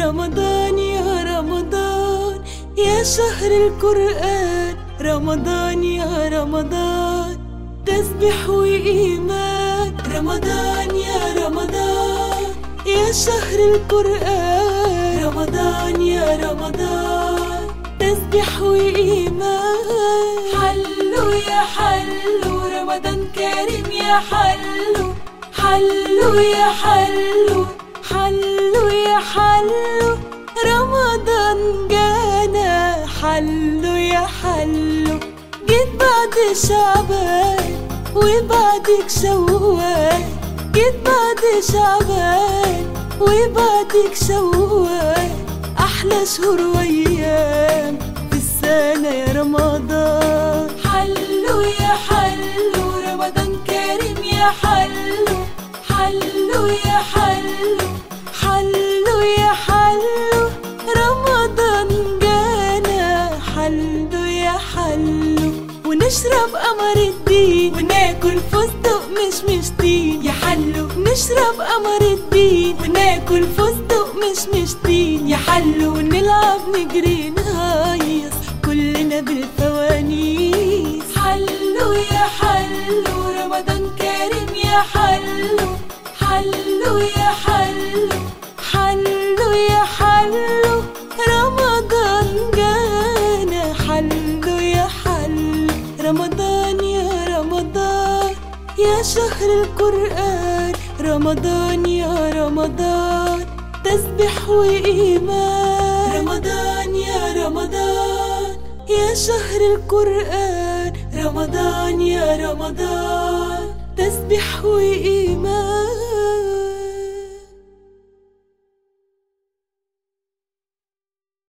رمضان يا رمضان يا شهر القرآن، رمضان يا رمضان تسبح وإيمان، رمضان يا رمضان يا شهر القرآن، رمضان يا رمضان تسبح وإيمان. حلو يا حلو رمضان كريم يا حلو، حلو يا حلو، حلو يا حلو رمضان جانا، حلو يا حلو جيت بعد شعبان وبعدك شوال، جيت بعد شعبان وبعدك شوال، أحلى شهور وأيام في السنة يا رمضان. حلو يا حلو رمضان كريم يا حلو، حلو يا حلو، حلو يا حلو رمضان جانا، حلو يا حلو ونشرب قمر الدين وناكل فستق مش تين يا حلو، نشرب قمر الدين وناكل فستق مش تين يا حلو، ونلعب نجري نهيص كلنا بالفوانيس. حلو يا حلو رمضان كريم يا حلو، حلو يا حلو، حلو يا حلو رمضان جانا، حلو يا حلو رمضان يا رمضان يا شهر القرآن، رمضان يا رمضان تسبح وإيمان، رمضان يا رمضان يا شهر القرآن، رمضان يا رمضان تسبح وإيمان.